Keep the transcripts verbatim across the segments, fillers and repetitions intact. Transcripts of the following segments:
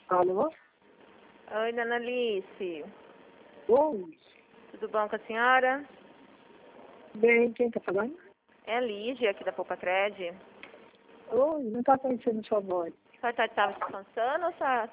Alô? Oi, dona Alice. Oi. Tudo bom com a senhora? Bem, quem tá falando? É a Lígia, aqui da Poupa-Cred. Oi, não tá conhecendo sua voz. A senhora estava descansando ou a senhora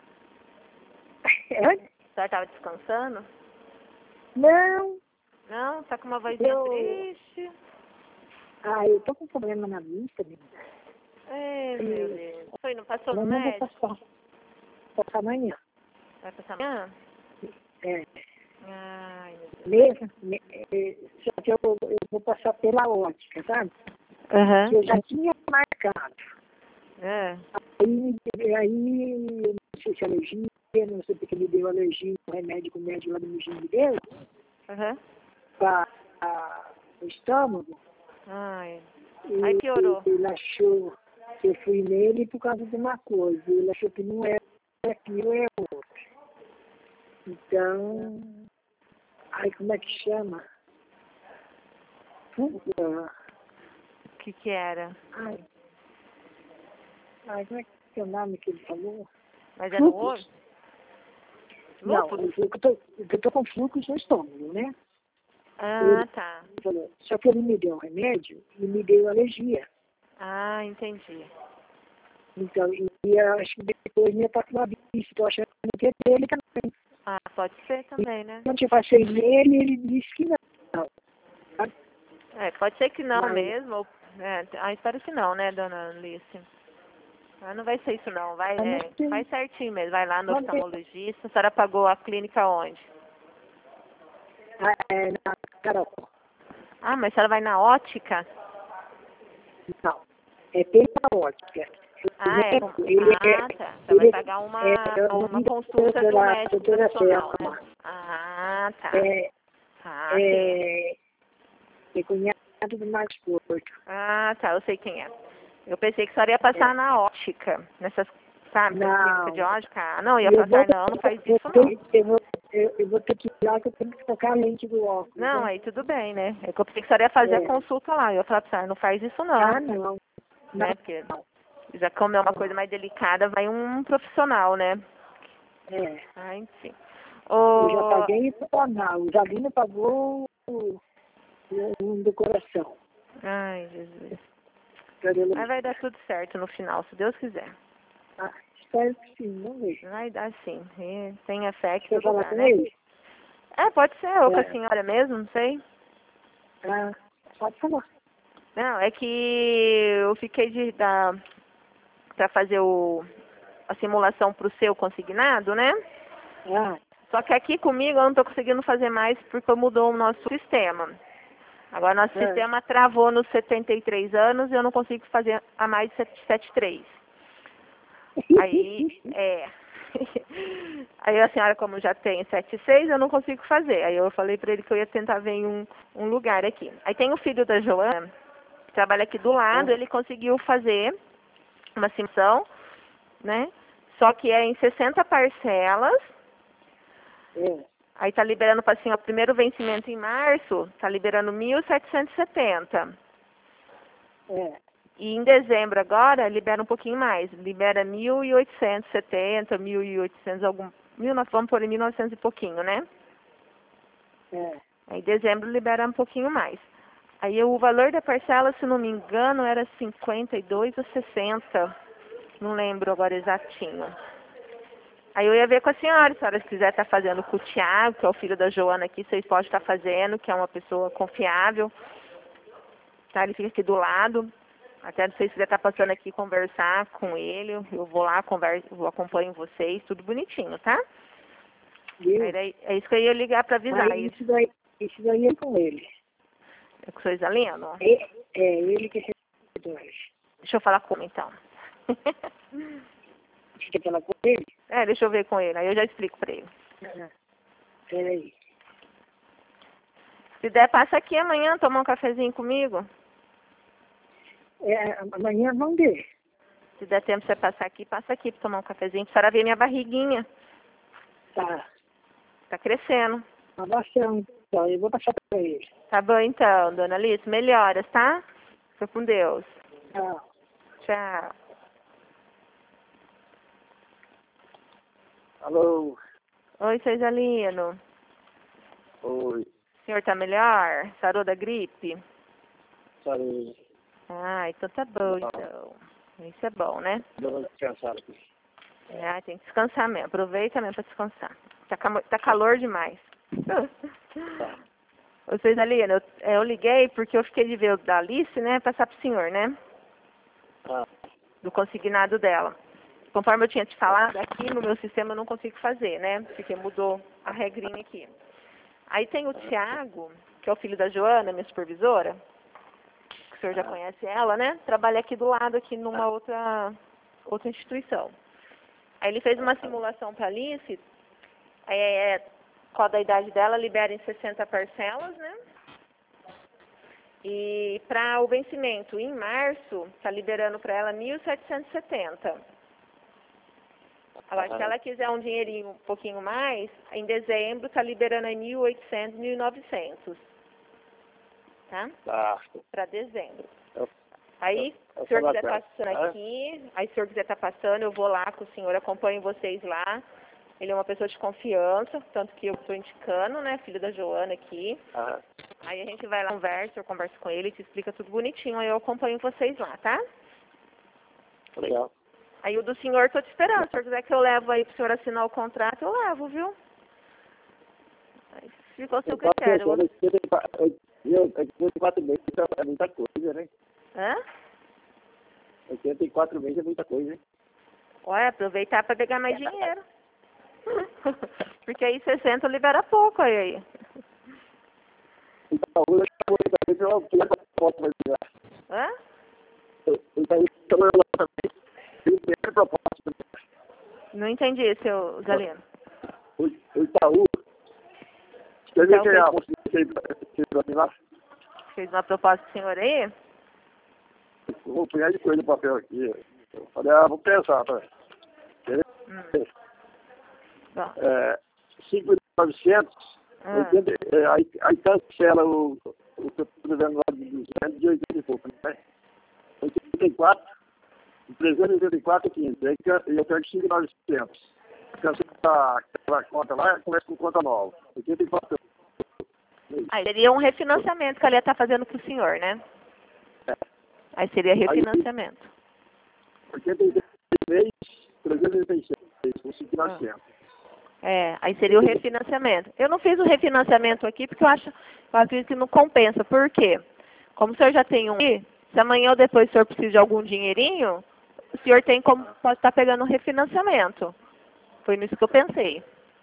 É? a senhora estava descansando? Não, Não? Tá com uma vozinha eu... triste? Ah, eu tô com problema na vista, menina. Ei, E meu Deus. Foi, não passou no amanhã eu vou médico? passar. Passar amanhã. Vai passar amanhã? É. Ai, meu Deus. Mesmo, me- é, só que eu, eu vou passar pela ótica, sabe? Que Aham. eu já tinha marcado. É. Aí, aí, eu não sei se é alergia, não sei porque me deu alergia, o remédio que o médico lá do Mugim me deu, Aham. para o estômago. Ai. E Aí piorou. ele achou que eu fui nele por causa de uma coisa. Ele achou que não era aquilo, é outro. Então, aí como é que chama? Fuga. O que que era? Ai, ai, como é que é o nome que ele falou? Mas era o Fluxo. olho? Não, Lúpus? eu eu tô, eu tô com fluxo no estômago, né? Ah, tá. Ele falou, só que ele me deu um remédio e me deu alergia. Ah, entendi. Então, e eu acho que depois ia estar com a bicha, estou achando que é dele também. Ah, pode ser também, né? Quando eu passei nele, ele disse que não. É, pode ser que não Mas, mesmo. ou- É, ah, espero que não, né, dona Alice? Ah, não vai ser isso não, vai, mas não é, sei. faz certinho mesmo, vai lá no Vamos ver. oftalmologista. A senhora pagou a clínica onde? Ah, é, na Carol. Ah, mas a senhora vai na ótica? Não. É pela ótica. Ah, é. com- Ele é, Ah, tá. Você vai ele pagar uma, é o uma nome da consulta do doutora, médico doutora profissional, né? Selma. Ah, tá. É, Ah, sim. é, é cunhado do Marcos Porto. Ah, tá, eu sei quem é. Eu pensei que a senhora ia passar É. na ótica, nessas, sabe, nessa clínica de Não. ótica. Ah, não, ia Eu vou, passar, não, não faz vou isso não. ter, eu, vou, eu, eu vou ter que ir lá que eu tenho que trocar a lente do óculos. Não, Né? aí tudo bem, né? É que eu pensei que a senhora ia fazer a É. consulta lá. Eu falei pra senhora, não faz isso não, Ah, não. né? Não. Porque já como é uma coisa mais delicada, vai um profissional, né? É. Ah, enfim. Eu já Ô, paguei o canal. O Zalino pagou o, o do coração. ai, Jesus. Cardiologista. Mas vai dar tudo certo no final, se Deus quiser. Ah, espero que sim, vamos ver. Vai dar sim. E tenha fé que Quer tudo falar dá, com né? ele? É, pode ser, ou com a É. senhora mesmo, não sei. Ah, pode falar. Não, é que eu fiquei de dar pra fazer o, a simulação pro seu consignado, né? Ah, Só que aqui comigo eu não estou conseguindo fazer mais porque mudou o nosso sistema. Agora nosso é. sistema travou nos setenta e três anos e eu não consigo fazer a mais de setenta e três. Aí, é. Aí a senhora, como já tem setenta e seis, eu não consigo fazer. Aí eu falei pra ele que eu ia tentar ver em um, um lugar aqui. Aí tem o filho da Joana, que trabalha aqui do lado, Ah, ele conseguiu fazer uma simulação, né? Só que é em sessenta parcelas. é. Aí tá liberando para assim, o primeiro vencimento em março, tá liberando mil setecentos e setenta. É. E em dezembro agora libera um pouquinho mais, libera mil e oitocentos e setenta, mil e oitocentos algum, mil, vamos por mil e novecentos e pouquinho, né? É. Aí em dezembro libera um pouquinho mais. Aí o valor da parcela, se não me engano, era cinquenta e dois ou sessenta. Não lembro agora exatinho. Aí eu ia ver com a senhora, se a senhora quiser estar fazendo com o Thiago, que é o filho da Joana aqui, vocês podem estar fazendo, que é uma pessoa confiável. Tá? Ele fica aqui do lado. Até não sei se quiser estar passando aqui conversar com ele. Eu vou lá, converso, eu acompanho vocês, tudo bonitinho, tá? Viu? Era, é isso que eu ia ligar para avisar. Aí Isso. isso daí, isso daí é com ele. É com o seu Isalino? É, é ele que recebeu hoje. Deixa eu falar com ele então. Você quer falar com ele? É, deixa eu ver com ele, aí eu já explico para ele. Ah, peraí. Se der, passa aqui amanhã tomar um cafezinho comigo. É, amanhã vamos ver. Se der tempo você passar aqui, passa aqui para tomar um cafezinho. Pra senhora ver minha barriguinha. Tá. Tá crescendo. Uma bastante. Então, eu vou passar para ele. Tá bom então, dona Alice. Melhoras, tá? Fica com Deus. Tchau. Tchau. Alô? Oi, seu Isalino. Oi. O senhor tá melhor? Sarou da gripe? Sarei. Ah, então tá bom, então. Isso é bom, né? Deu uma descansada aqui. Ah, tem que descansar mesmo. Aproveita mesmo pra descansar. Tá, camo- tá calor demais. Tá. Ô, seu Isalino, eu, eu liguei porque eu fiquei de ver o da Alice, né? Passar pro senhor, né? Ah, Do consignado dela. Conforme eu tinha te falado, aqui no meu sistema eu não consigo fazer, né? Porque mudou a regrinha aqui. Aí tem o Tiago, que é o filho da Joana, minha supervisora, que o senhor já conhece ela, né? Trabalha aqui do lado, aqui numa outra, outra instituição. Aí ele fez uma simulação para a Alice, é, qual da idade dela, libera em sessenta parcelas, né? E para o vencimento em março, está liberando para ela mil setecentos e setenta. Ela, se ela quiser um dinheirinho um pouquinho mais, em dezembro está liberando aí mil e oitocentos, mil e novecentos. Tá? tá. Para dezembro. Eu, Aí, eu, se o senhor eu quiser falar passando com ela. aqui, aí se o senhor quiser estar passando, eu vou lá com o senhor, acompanho vocês lá. Ele é uma pessoa de confiança, tanto que eu estou indicando, né, filho da Joana aqui. Ah, Aí a gente vai lá, conversa, eu converso com ele, te explica tudo bonitinho, aí eu acompanho vocês lá, tá? legal. Aí o do senhor, tô te esperando. Se o senhor quiser que eu levo aí pro senhor assinar o contrato, eu levo, viu? Aí ficou ao seu Eu tava critério. pensando, oitenta e quatro eu- oitenta e quatro meses é muita coisa, né? Hã? oitenta e quatro meses é muita coisa, hein? Olha, aproveitar para pegar mais dinheiro. Porque aí sessenta libera pouco aí. aí. Então, eu chamou ele também, eu queria dar proposta pra ele lá. Hã? Eu- Então, ele chamou eu lá também. Ele tem a proposta. Não entendi, seu Zalino. O o Itaú, quer Itaú ver que é fez- a moça que fez fez pra mim lá? Fez uma proposta pro senhor aí? Eu vou pegar de coisa no papel aqui. Eu falei, ah, vou pensar, tá? Hum. Bom. É, cinco mil e novecentos, Ah. oitenta, é, aí, aí cancela o, o que eu estou devendo lá de duzentos e oitenta e pouco, né? oitenta e quatro, trezentos e oitenta e quatro, quinze. Aí can- eu pego cinco mil e novecentos. Cancela aquela conta lá e começa com conta nova. oitenta e quatro. Aí seria um refinanciamento que ela ia estar fazendo pro senhor, né? É, Aí seria refinanciamento. oitenta e três, trezentos e oitenta e seis, com cinco mil e novecentos. É, aí seria o refinanciamento. Eu não fiz o refinanciamento aqui porque eu acho, eu acredito que não compensa. Por quê? Como o senhor já tem um aqui, se amanhã ou depois o senhor precisa de algum dinheirinho, o senhor tem como, pode estar pegando um refinanciamento. Foi nisso que eu pensei.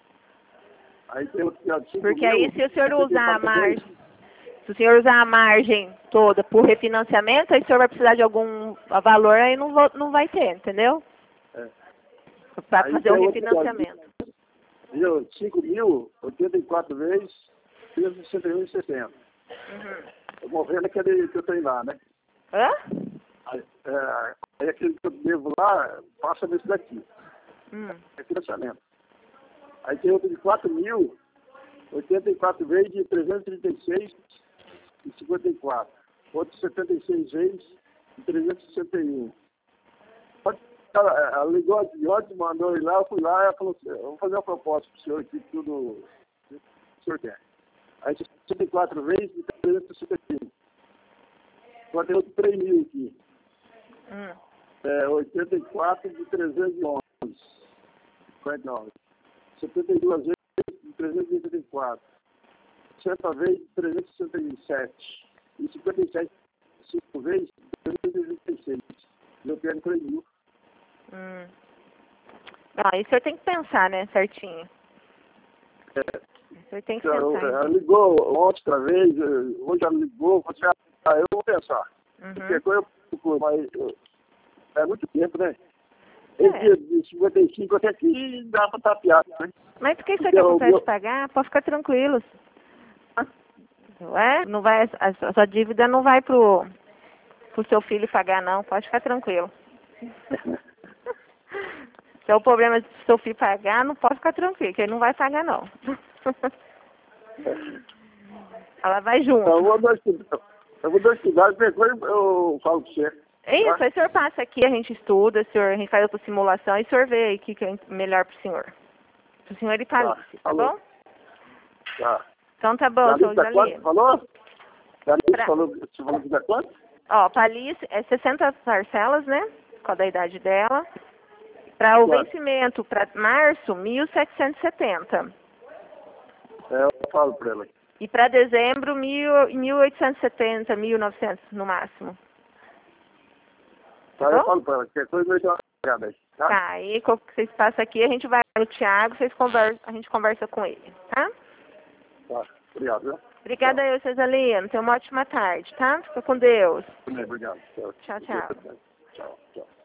Aí tem outro que é cinco Porque mil, aí se o senhor usar a oitenta e quatro margem, se o senhor usar a margem toda por refinanciamento, aí o senhor vai precisar de algum valor, aí não, vo- não vai ter, entendeu? É. Para Aí fazer tem o outro refinanciamento. Viu? cinco mil, oitenta e quatro vezes, trezentos e sessenta e um e sessenta. Uhum. Eu vou vendo aquele que eu tenho lá, né? Hã? Aí, é, aí aquele que eu devo lá, passa nesse daqui. Hum. É financiamento. Aí tem outro de quatro mil, oitenta e quatro vezes de trezentos e trinta e seis e cinquenta e quatro. Outro de setenta e seis vezes de trezentos e sessenta e um. Ela, ela ligou de ontem, mandou ir lá, eu fui lá e ela falou assim, eu vou fazer uma proposta para o senhor aqui, tudo o senhor quer. Aí sessenta e quatro vezes de trezentos e sessenta e um. Agora tem outro três mil aqui. Hum. É, oitenta e quatro de trezentos e onze. cinquenta e nove. setenta e duas vezes de trezentos e oitenta e quatro. sessenta vezes de trezentos e sessenta e sete. E cinquenta e sete, cinco vezes de trezentos e oitenta e seis. Eu quero três mil. Hum. Ah, aí o senhor tem que pensar, né, certinho. É, O senhor tem que então, pensar. ela Então. ligou ontem outra vez, eh, hoje ela ligou, falou assim, ah, eu vou pensar. Qualquer Uhum. coisa eu procuro, mas eh, é muito tempo, né? É. Esse dia de cinquenta e cinco até aqui dá pra tapear, né? Mas por que o senhor Porque tem eu- vontade eu- de pagar? Pode ficar tranquilo. Não é? Não vai, a, a sua dívida não vai pro, pro seu filho pagar, não. Pode ficar tranquilo. Se é o problema de seu filho pagar, não pode ficar tranquilo, que ele não vai pagar, não. Ela vai junto. Então, eu vou dar estudar, eu vou dar estudar, qualquer coisa eu falo pra você. É isso, tá? aí o senhor passa aqui, a gente estuda, o senhor, a gente faz outra simulação e o senhor vê aí o que, que é melhor pro senhor. Pro senhor Ipalice, tá, tá bom? Tá. Então tá bom, seu Palice Isalino. falou? Palice Pra... falou, você falou que dá quanto? Ó, Palice é sessenta parcelas, né? Com a da idade dela. Para o Claro. vencimento, para março, mil setecentos e setenta. É, eu falo para ela. E para dezembro, mil oitocentos e setenta, mil e novecentos no máximo. Tá, Tá eu bom? falo para ela. Qualquer coisa eu dou uma olhada aí, tá? Tá, aí quando vocês passam aqui, a gente vai no Thiago, vocês conversam, a gente conversa com ele, tá? Tá, obrigado, viu? Obrigada aí, Cesalino. Tenha uma ótima tarde, tá? Fica com Deus. Obrigado. Tchau, Tchau, tchau. Tchau, tchau.